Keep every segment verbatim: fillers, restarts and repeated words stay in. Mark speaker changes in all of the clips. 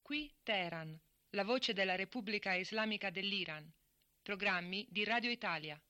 Speaker 1: Qui Teheran, la voce della Repubblica Islamica dell'Iran. Programmi di Radio Italia.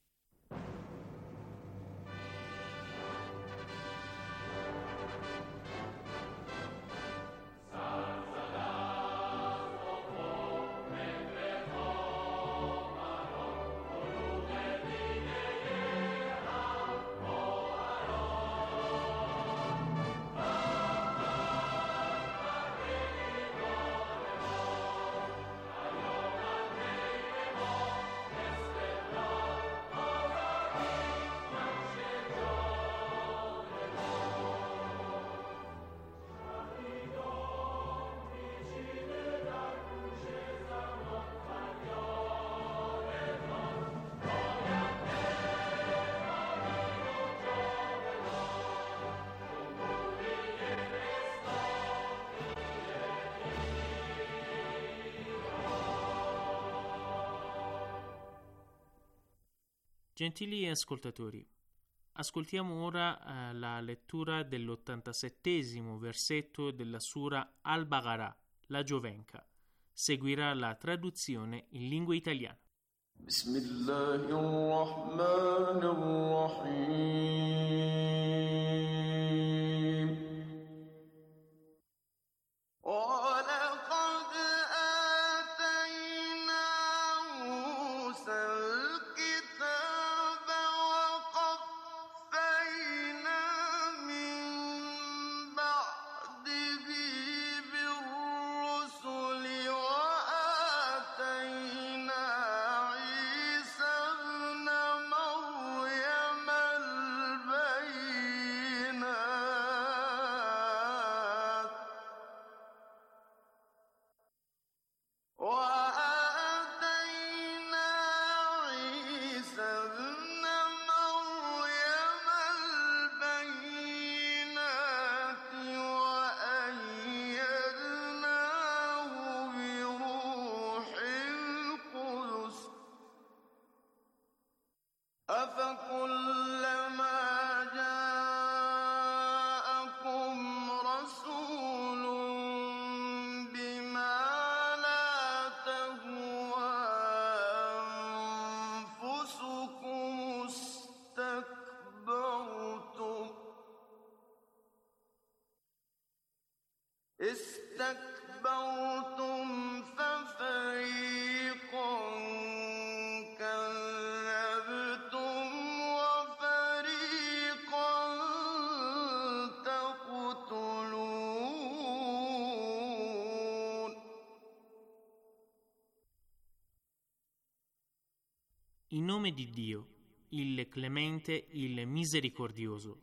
Speaker 2: Gentili ascoltatori, ascoltiamo ora eh, la lettura dell'ottantasettesimo versetto della Sura Al-Baqarah, la Giovenca. Seguirà la traduzione in lingua italiana.
Speaker 3: Bismillahirrahmanirrahim. استكبرتم ففريقا كذبتم وفريقا تقتلون.
Speaker 2: In nome di Dio, il Clemente, il Misericordioso.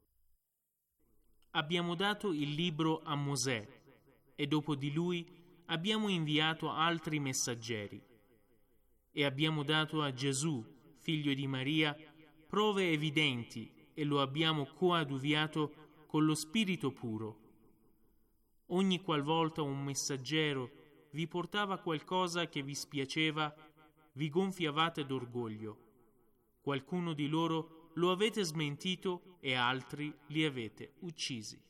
Speaker 2: Abbiamo dato il libro a Mosè e dopo di lui abbiamo inviato altri messaggeri e abbiamo dato a Gesù, figlio di Maria, prove evidenti e lo abbiamo coadiuviato con lo Spirito puro. Ogni qualvolta un messaggero vi portava qualcosa che vi spiaceva, vi gonfiavate d'orgoglio. Qualcuno di loro lo avete smentito e altri li avete uccisi.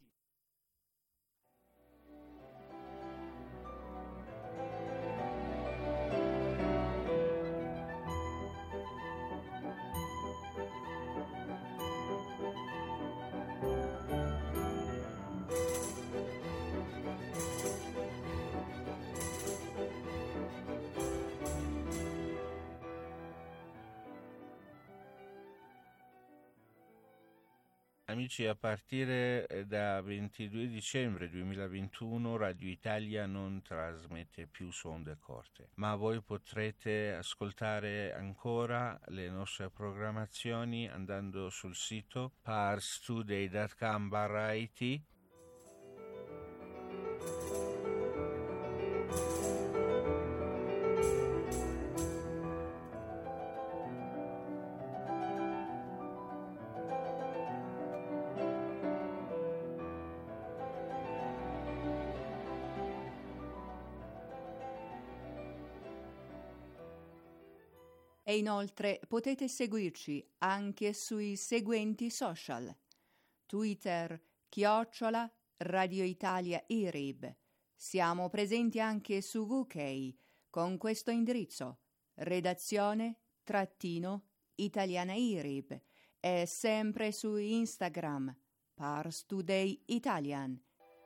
Speaker 4: Amici, a partire da ventidue dicembre duemilaventuno Radio Italia non trasmette più su onde corte, ma voi potrete ascoltare ancora le nostre programmazioni andando sul sito parstoday punto com barra it.
Speaker 5: E inoltre potete seguirci anche sui seguenti social: Twitter chiocciola Radio Italia I R I B, Siamo presenti anche su U K con questo indirizzo: redazione trattino Italiana I R I B, e sempre su Instagram Pars Today Italian.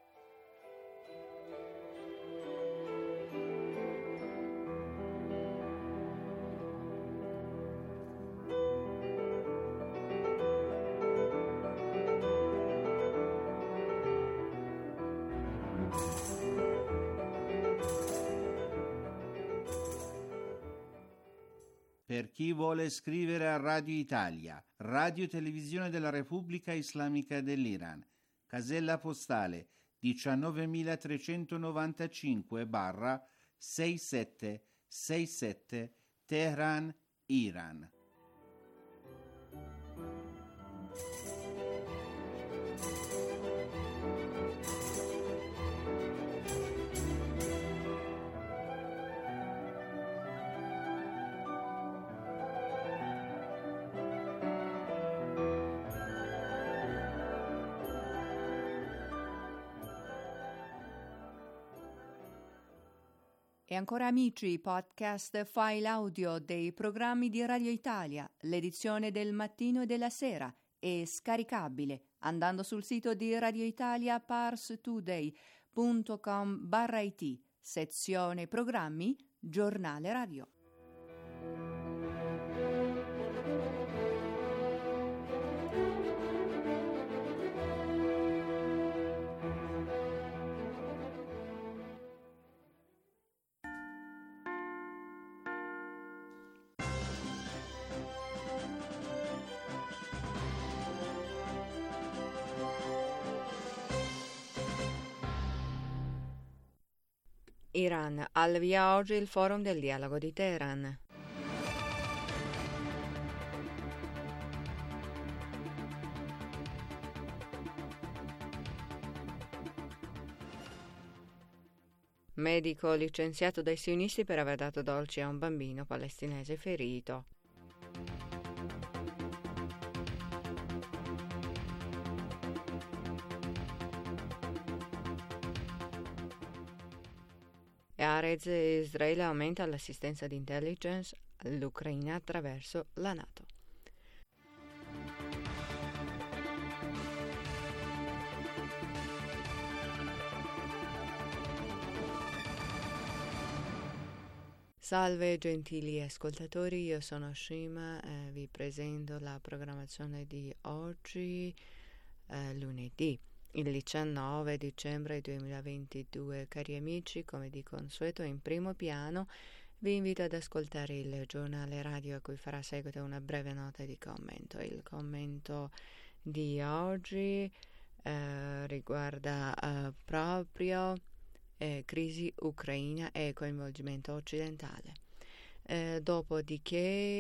Speaker 6: Per chi vuole scrivere a Radio Italia, Radio Televisione della Repubblica Islamica dell'Iran, casella postale diciannovemilatrecentonovantacinque sessantasette Teheran, Iran.
Speaker 5: E ancora amici, podcast file audio dei programmi di Radio Italia, l'edizione del mattino e della sera, è scaricabile andando sul sito di Radio Italia parstoday punto com barra it, sezione programmi, giornale radio.
Speaker 7: Iran, al via oggi il forum del dialogo di Teheran. Medico licenziato dai sionisti per aver dato dolci a un bambino palestinese ferito. Arez e Israele aumenta l'assistenza di intelligence all'Ucraina attraverso la NATO. Salve gentili ascoltatori, io sono Shima, eh, vi presento la programmazione di oggi, eh, lunedì. Il diciannove dicembre duemilaventidue, cari amici, come di consueto in primo piano vi invito ad ascoltare il giornale radio a cui farà seguito una breve nota di commento. Il commento di oggi eh, riguarda eh, proprio eh, crisi ucraina e coinvolgimento occidentale. Eh, dopodiché,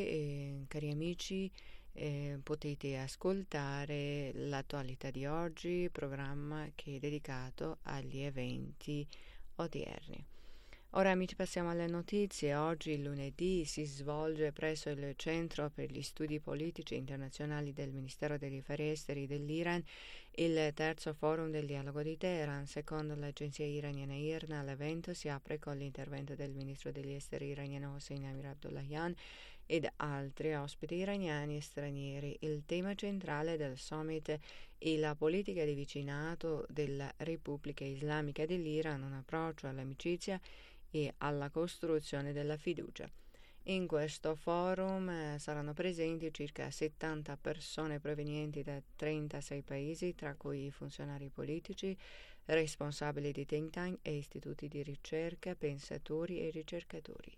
Speaker 7: eh, cari amici, Eh, potete ascoltare l'attualità di oggi, programma che è dedicato agli eventi odierni. Ora amici passiamo alle notizie. Oggi lunedì si svolge presso il Centro per gli Studi Politici Internazionali del Ministero degli Affari Esteri dell'Iran il terzo forum del dialogo di Teheran. Secondo l'agenzia iraniana I R N A l'evento si apre con l'intervento del ministro degli esteri iraniano Hossein Amir Abdollahian ed altri ospiti iraniani e stranieri. Il tema centrale del summit è la politica di vicinato della Repubblica Islamica dell'Iran, un approccio all'amicizia e alla costruzione della fiducia. In questo forum eh, saranno presenti circa settanta persone provenienti da trentasei paesi, tra cui funzionari politici, responsabili di think tank e istituti di ricerca, pensatori e ricercatori.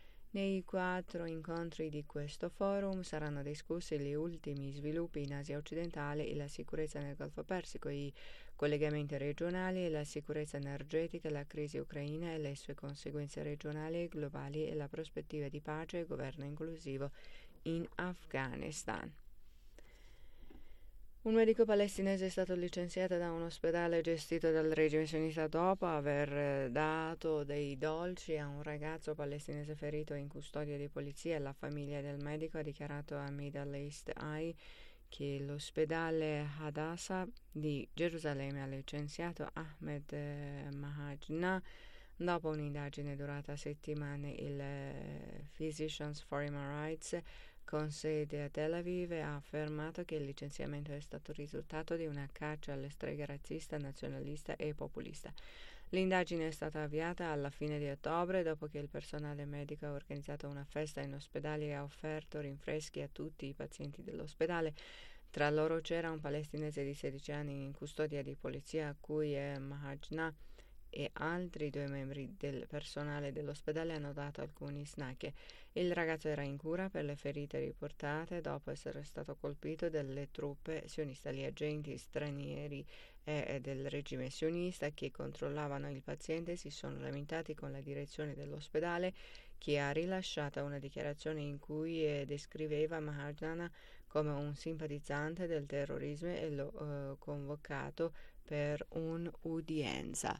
Speaker 7: Nei quattro incontri di questo forum saranno discussi gli ultimi sviluppi in Asia occidentale e la sicurezza nel Golfo Persico, i collegamenti regionali e la sicurezza energetica, la crisi ucraina e le sue conseguenze regionali e globali e la prospettiva di pace e governo inclusivo in Afghanistan. Un medico palestinese è stato licenziato da un ospedale gestito dal regime sionista dopo aver dato dei dolci a un ragazzo palestinese ferito in custodia di polizia. La famiglia del medico ha dichiarato a Middle East Eye che l'ospedale Hadassah di Gerusalemme ha licenziato Ahmed eh, Mahajna dopo un'indagine durata settimane. Il eh, Physicians for Human Rights con sede a Tel Aviv ha affermato che il licenziamento è stato il risultato di una caccia alle streghe razzista, nazionalista e populista. L'indagine è stata avviata alla fine di ottobre dopo che il personale medico ha organizzato una festa in ospedale e ha offerto rinfreschi a tutti i pazienti dell'ospedale. Tra loro c'era un palestinese di sedici anni in custodia di polizia a cui è Mahajna e altri due membri del personale dell'ospedale hanno dato alcuni snack. Il ragazzo era in cura per le ferite riportate dopo essere stato colpito dalle truppe sioniste. Gli agenti stranieri e del regime sionista che controllavano il paziente si sono lamentati con la direzione dell'ospedale, che ha rilasciato una dichiarazione in cui eh, descriveva Mahajna come un simpatizzante del terrorismo e l'ho eh, convocato per un'udienza.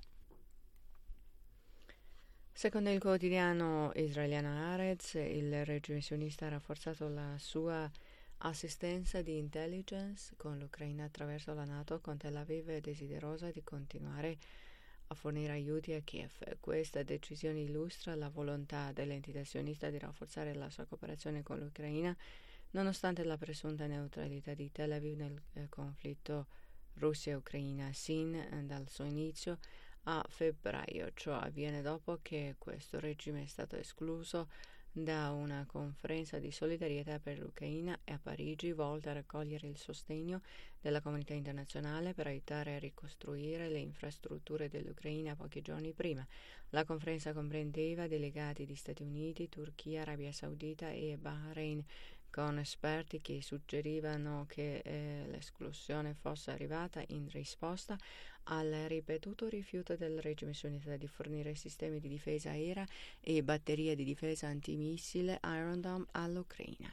Speaker 7: Secondo il quotidiano israeliano Haaretz, il regime sionista ha rafforzato la sua assistenza di intelligence con l'Ucraina attraverso la NATO, con Tel Aviv è desiderosa di continuare a fornire aiuti a Kiev. Questa decisione illustra la volontà dell'entità sionista di rafforzare la sua cooperazione con l'Ucraina, nonostante la presunta neutralità di Tel Aviv nel eh, conflitto Russia-Ucraina sin eh, dal suo inizio a febbraio. Ciò avviene dopo che questo regime è stato escluso da una conferenza di solidarietà per l'Ucraina a Parigi volta a raccogliere il sostegno della comunità internazionale per aiutare a ricostruire le infrastrutture dell'Ucraina pochi giorni prima. La conferenza comprendeva delegati di Stati Uniti, Turchia, Arabia Saudita e Bahrain, con esperti che suggerivano che eh, l'esclusione fosse arrivata in risposta al ripetuto rifiuto del regime sionista di fornire sistemi di difesa aerea e batterie di difesa antimissile Iron Dome all'Ucraina.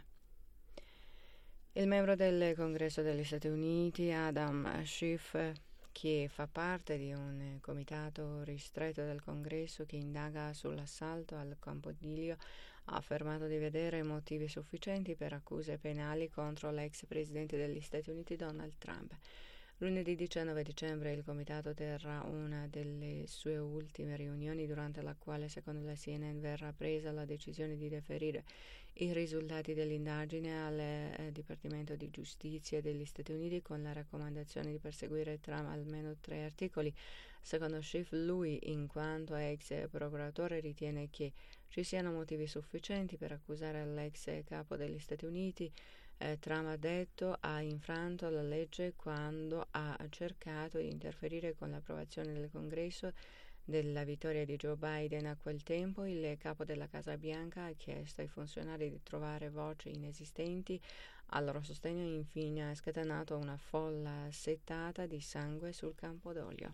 Speaker 7: Il membro del Congresso degli Stati Uniti, Adam Schiff, che fa parte di un comitato ristretto del Congresso che indaga sull'assalto al Campidoglio, ha affermato di vedere motivi sufficienti per accuse penali contro l'ex presidente degli Stati Uniti Donald Trump. Lunedì diciannove dicembre il comitato terrà una delle sue ultime riunioni, durante la quale, secondo la C N N, verrà presa la decisione di deferire i risultati dell'indagine al eh, Dipartimento di Giustizia degli Stati Uniti con la raccomandazione di perseguire Trump almeno tre articoli. Secondo Schiff, lui, in quanto ex procuratore, ritiene che ci siano motivi sufficienti per accusare l'ex capo degli Stati Uniti. Eh, Trump, ha detto, ha infranto la legge quando ha cercato di interferire con l'approvazione del Congresso della vittoria di Joe Biden. A quel tempo il capo della Casa Bianca ha chiesto ai funzionari di trovare voci inesistenti al loro sostegno e infine ha scatenato una folla settata di sangue sul Campidoglio.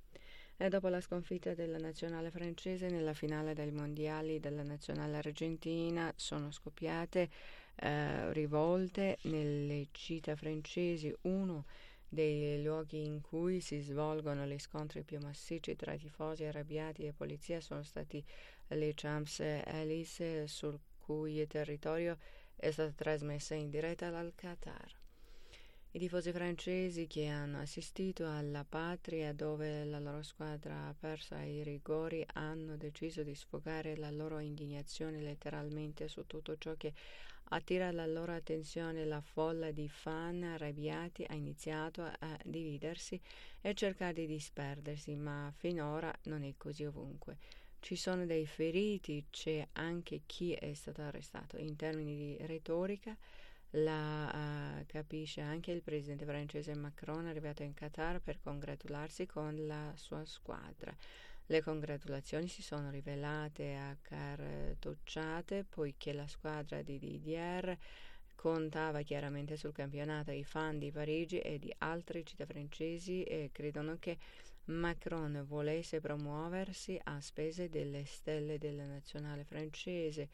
Speaker 7: E dopo la sconfitta della nazionale francese nella finale dei mondiali della nazionale argentina sono scoppiate eh, rivolte nelle città francesi, uno dei luoghi in cui si svolgono gli scontri più massicci tra tifosi arrabbiati e polizia sono stati le Champs-Élysées, sul cui territorio è stata trasmessa in diretta dal Qatar. I tifosi francesi che hanno assistito alla patria dove la loro squadra ha perso ai rigori hanno deciso di sfogare la loro indignazione letteralmente su tutto ciò che attira la loro attenzione. La folla di fan arrabbiati ha iniziato a dividersi e cercare di disperdersi, ma finora non è così ovunque. Ci sono dei feriti, c'è anche chi è stato arrestato. In termini di retorica, la uh, capisce anche il presidente francese Macron, arrivato in Qatar per congratularsi con la sua squadra. Le congratulazioni si sono rivelate accartocciate poiché la squadra di Didier contava chiaramente sul campionato. I fan di Parigi e di altre città francesi eh, credono che Macron volesse promuoversi a spese delle stelle della nazionale francese,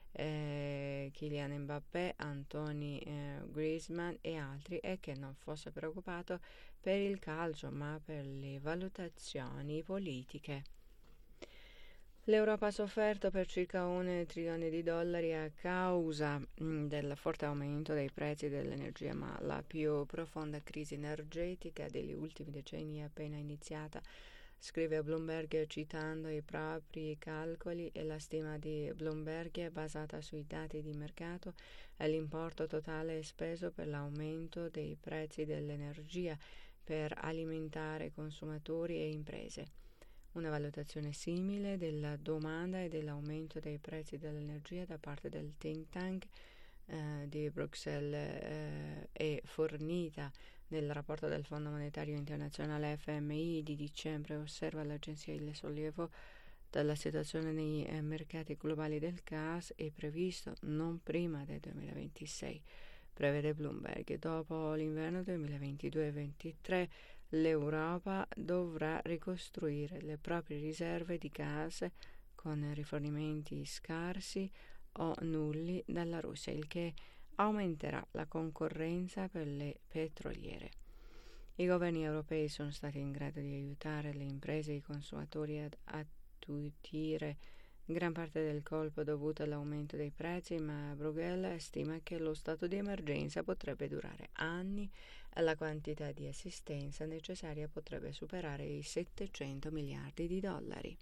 Speaker 7: Eh, Kylian Mbappé, Anthony eh, Griezmann e altri, e che non fosse preoccupato per il calcio ma per le valutazioni politiche. L'Europa ha sofferto per circa un trilione di dollari a causa mh, del forte aumento dei prezzi dell'energia, ma la più profonda crisi energetica degli ultimi decenni è appena iniziata, scrive Bloomberg citando i propri calcoli, e la stima di Bloomberg è basata sui dati di mercato e l'importo totale speso per l'aumento dei prezzi dell'energia per alimentare consumatori e imprese. Una valutazione simile della domanda e dell'aumento dei prezzi dell'energia da parte del think tank eh, di Bruxelles eh, è fornita nel rapporto del Fondo Monetario Internazionale F M I di dicembre. Osserva l'agenzia il sollievo dalla situazione nei eh, mercati globali del gas è previsto non prima del duemilaventisei, prevede Bloomberg. Dopo l'inverno duemilaventidue ventitré l'Europa dovrà ricostruire le proprie riserve di gas con rifornimenti scarsi o nulli dalla Russia, il che aumenterà la concorrenza per le petroliere. I governi europei sono stati in grado di aiutare le imprese e i consumatori ad attutire gran parte del colpo dovuto all'aumento dei prezzi, ma Bruegel stima che lo stato di emergenza potrebbe durare anni e la quantità di assistenza necessaria potrebbe superare i settecento miliardi di dollari.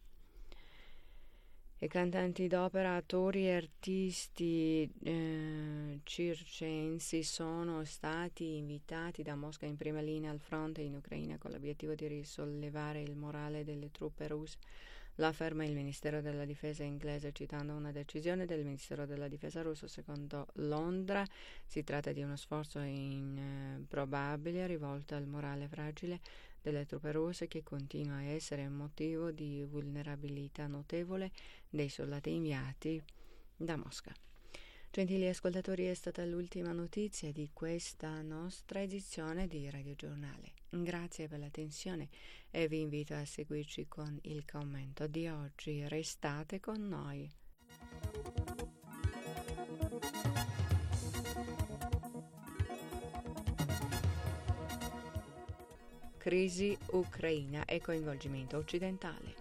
Speaker 7: I cantanti d'opera, attori e artisti eh, circensi sono stati invitati da Mosca in prima linea al fronte in Ucraina con l'obiettivo di risollevare il morale delle truppe russe. Lo afferma il Ministero della Difesa inglese citando una decisione del Ministero della Difesa russo. Secondo Londra si tratta di uno sforzo improbabile rivolto al morale fragile delle truppe russe, che continua a essere motivo di vulnerabilità notevole dei soldati inviati da Mosca. Gentili ascoltatori, è stata l'ultima notizia di questa nostra edizione di Radio Giornale. Grazie per l'attenzione e vi invito a seguirci con il commento di oggi. Restate con noi. Crisi ucraina e coinvolgimento occidentale.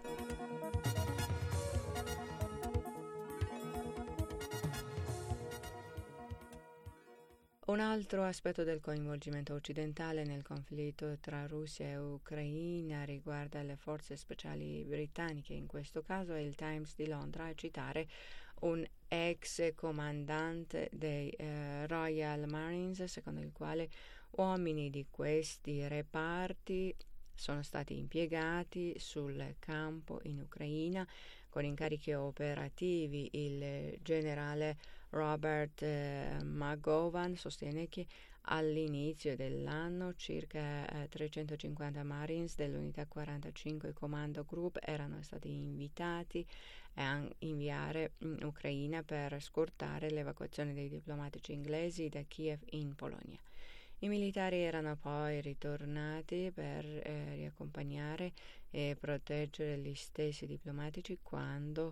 Speaker 7: Un altro aspetto del coinvolgimento occidentale nel conflitto tra Russia e Ucraina riguarda le forze speciali britanniche. In questo caso è il Times di Londra a citare un ex comandante dei eh, Royal Marines, secondo il quale uomini di questi reparti sono stati impiegati sul campo in Ucraina con incarichi operativi. Il generale Robert eh, McGowan sostiene che all'inizio dell'anno circa eh, trecentocinquanta Marines dell'unità quarantacinque Commando Group erano stati invitati a inviare in Ucraina per scortare l'evacuazione dei diplomatici inglesi da Kiev in Polonia. I militari erano poi ritornati per eh, riaccompagnare e proteggere gli stessi diplomatici quando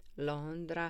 Speaker 7: Londra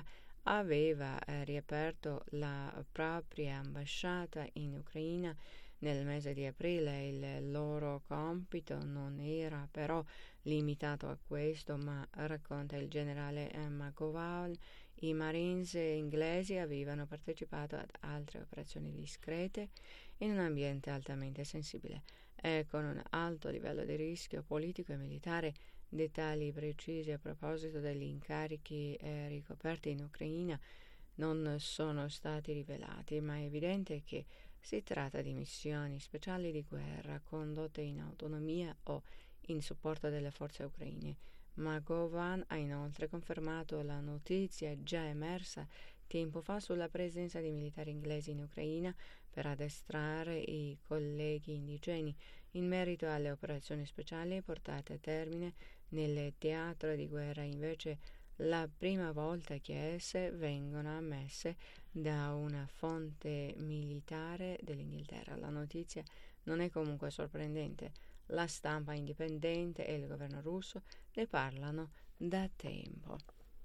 Speaker 7: aveva eh, riaperto la propria ambasciata in Ucraina nel mese di aprile. Il loro compito non era però limitato a questo, ma, racconta il generale eh, McGowan, i Marines inglesi avevano partecipato ad altre operazioni discrete in un ambiente altamente sensibile e con un alto livello di rischio politico e militare. Dettagli precisi a proposito degli incarichi eh, ricoperti in Ucraina non sono stati rivelati, ma è evidente che si tratta di missioni speciali di guerra condotte in autonomia o in supporto delle forze ucraine. McGowan ha inoltre confermato la notizia già emersa tempo fa sulla presenza di militari inglesi in Ucraina per addestrare i colleghi indigeni in merito alle operazioni speciali portate a termine nel teatro di guerra. Invece la prima volta che esse vengono ammesse da una fonte militare dell'Inghilterra. La notizia non è comunque sorprendente. La stampa indipendente e il governo russo ne parlano da tempo.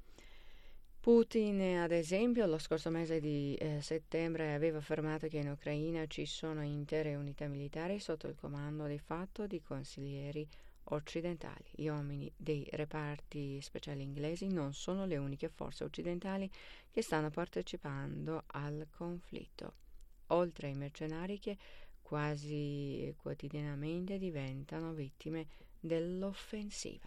Speaker 7: Putin, ad esempio, lo scorso mese di eh, settembre aveva affermato che in Ucraina ci sono intere unità militari sotto il comando di fatto di consiglieri occidentali. Gli uomini dei reparti speciali inglesi non sono le uniche forze occidentali che stanno partecipando al conflitto, oltre ai mercenari che quasi quotidianamente diventano vittime dell'offensiva.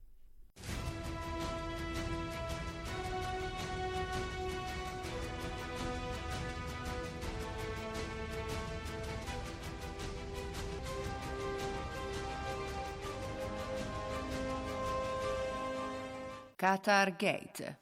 Speaker 5: Qatar Gate.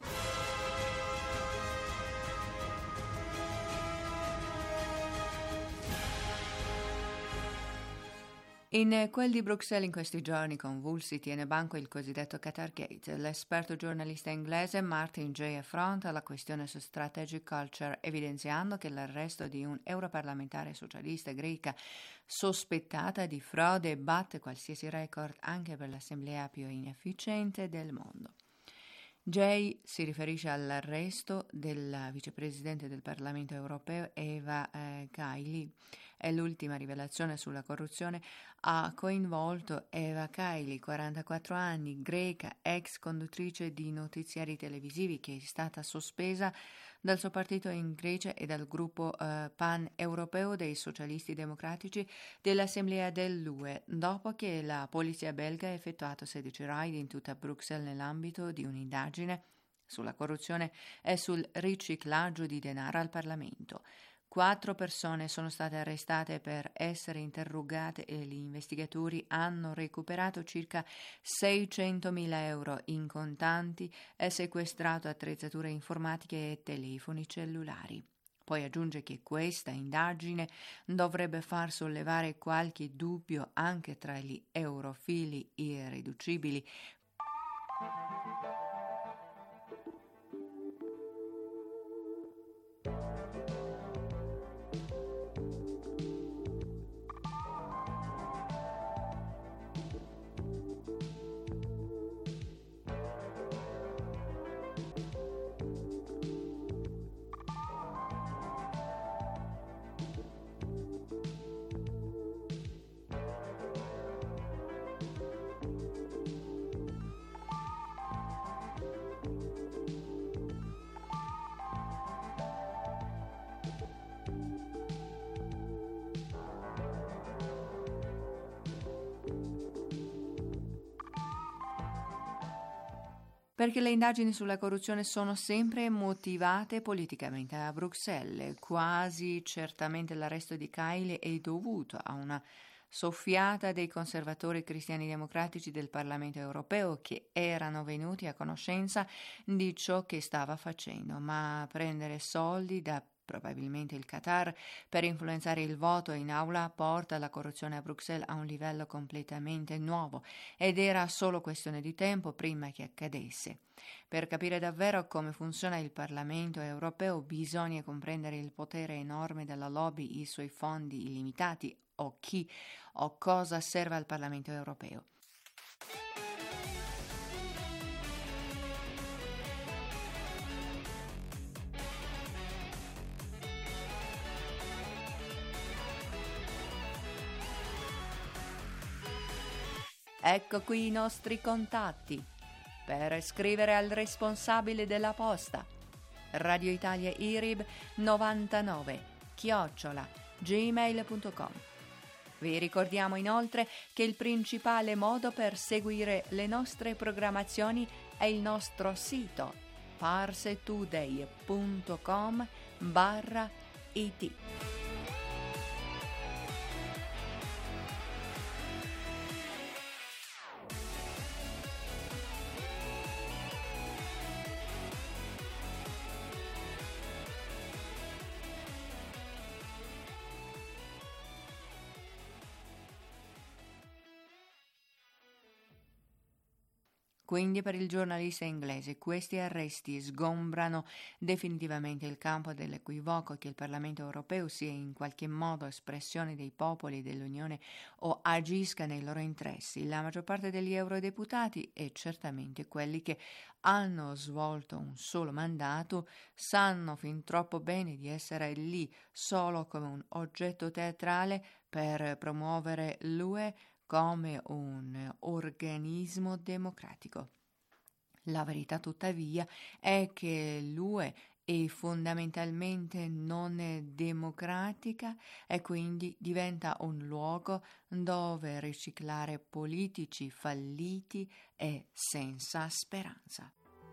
Speaker 5: In quel di Bruxelles in questi giorni convulsi tiene banco il cosiddetto Qatar Gate. L'esperto giornalista inglese Martin Jay affronta la questione su strategic culture, evidenziando che l'arresto di un europarlamentare socialista greca sospettata di frode batte qualsiasi record anche per l'assemblea più inefficiente del mondo. Jay si riferisce all'arresto della vicepresidente del Parlamento europeo Eva eh, Kaili. È l'ultima rivelazione sulla corruzione ha coinvolto Eva Kaili, quarantaquattro anni, greca, ex conduttrice di notiziari televisivi, che è stata sospesa dal suo partito in Grecia e dal gruppo eh, pan-europeo dei socialisti democratici dell'Assemblea dell'U E, dopo che la polizia belga ha effettuato sedici raid in tutta Bruxelles nell'ambito di un'indagine sulla corruzione e sul riciclaggio di denaro al Parlamento. Quattro persone sono state arrestate per essere interrogate e gli investigatori hanno recuperato circa seicentomila euro in contanti e sequestrato attrezzature informatiche e telefoni cellulari. Poi aggiunge che questa indagine dovrebbe far sollevare qualche dubbio anche tra gli eurofili irriducibili. Perché le indagini sulla corruzione sono sempre motivate politicamente. A Bruxelles quasi certamente l'arresto di Kaili è dovuto a una soffiata dei conservatori cristiani democratici del Parlamento europeo che erano venuti a conoscenza di ciò che stava facendo, ma prendere soldi da probabilmente il Qatar per influenzare il voto in aula porta la corruzione a Bruxelles a un livello completamente nuovo ed era solo questione di tempo prima che accadesse. Per capire davvero come funziona il Parlamento europeo bisogna comprendere il potere enorme della lobby, i suoi fondi illimitati o chi o cosa serve al Parlamento europeo. Ecco qui i nostri contatti per scrivere al responsabile della posta. Radio Italia I R I B novantanove chiocciola gmail punto com. Vi ricordiamo inoltre che il principale modo per seguire le nostre programmazioni è il nostro sito parsettoday punto com barra it. Quindi per il giornalista inglese questi arresti sgombrano definitivamente il campo dell'equivoco che il Parlamento europeo sia in qualche modo espressione dei popoli dell'Unione o agisca nei loro interessi. La maggior parte degli eurodeputati e certamente quelli che hanno svolto un solo mandato sanno fin troppo bene di essere lì solo come un oggetto teatrale per promuovere l'U E come un organismo democratico. La verità tuttavia è che l'U E è fondamentalmente non è democratica e quindi diventa un luogo dove riciclare politici falliti e senza speranza.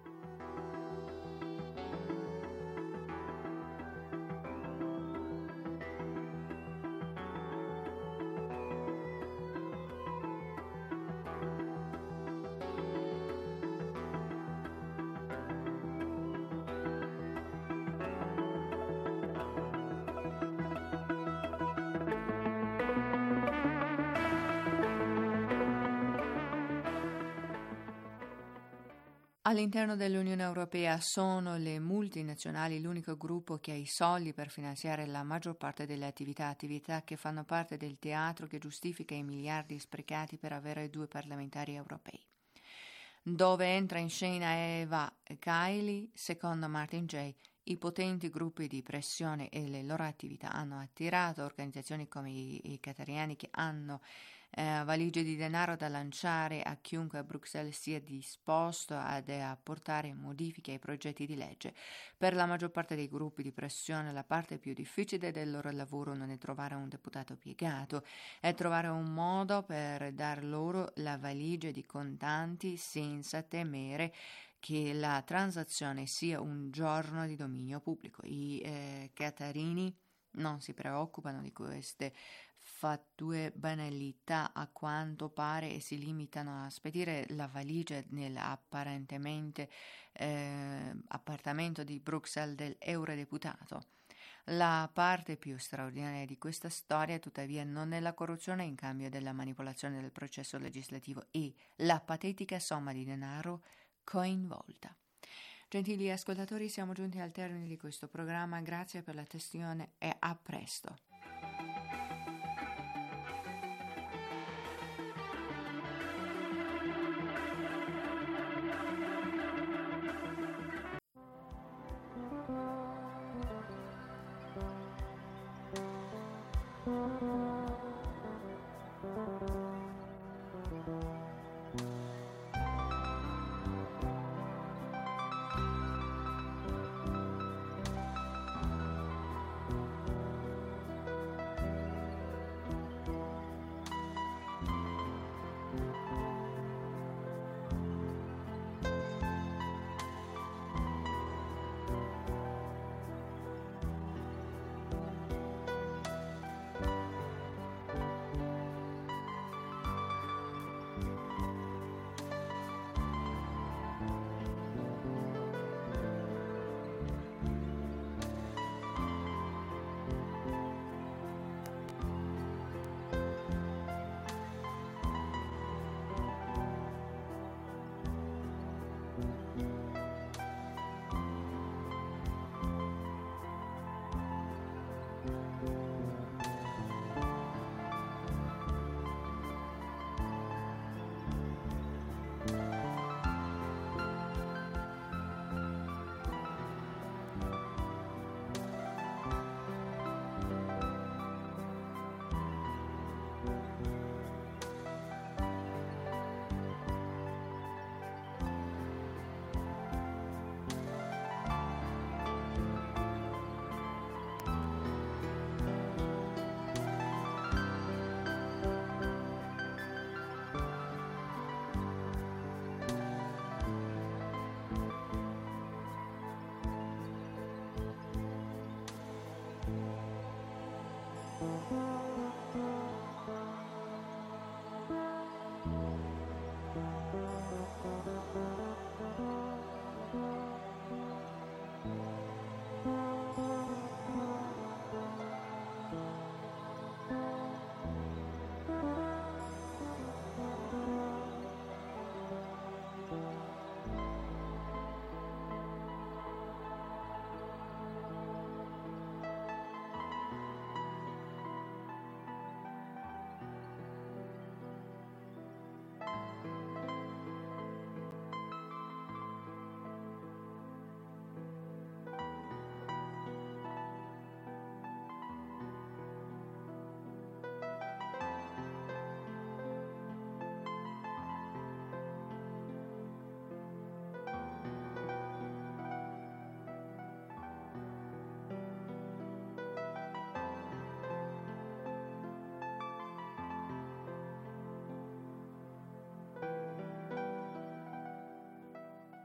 Speaker 5: All'interno dell'Unione Europea sono le multinazionali l'unico gruppo che ha i soldi per finanziare la maggior parte delle attività, attività che fanno parte del teatro che giustifica i miliardi sprecati per avere due parlamentari europei. Dove entra in scena Eva Kaili, secondo Martin Jay, i potenti gruppi di pressione e le loro attività hanno attirato organizzazioni come i, i qatariani che hanno eh, valigie di denaro da lanciare a chiunque a Bruxelles sia disposto ad apportare modifiche ai progetti di legge. Per la maggior parte dei gruppi di pressione la parte più difficile del loro lavoro non è trovare un deputato piegato, è trovare un modo per dar loro la valigia di contanti senza temere che la transazione sia un giorno di dominio pubblico. I eh, qatarini non si preoccupano di queste fattue banalità a quanto pare e si limitano a spedire la valigia nell'apparentemente eh, appartamento di Bruxelles del eurodeputato. La parte più straordinaria di questa storia, tuttavia, non è la corruzione in cambio della manipolazione del processo legislativo e la patetica somma di denaro coinvolta. Gentili ascoltatori, siamo giunti al termine di questo programma. Grazie per l'attenzione e a presto.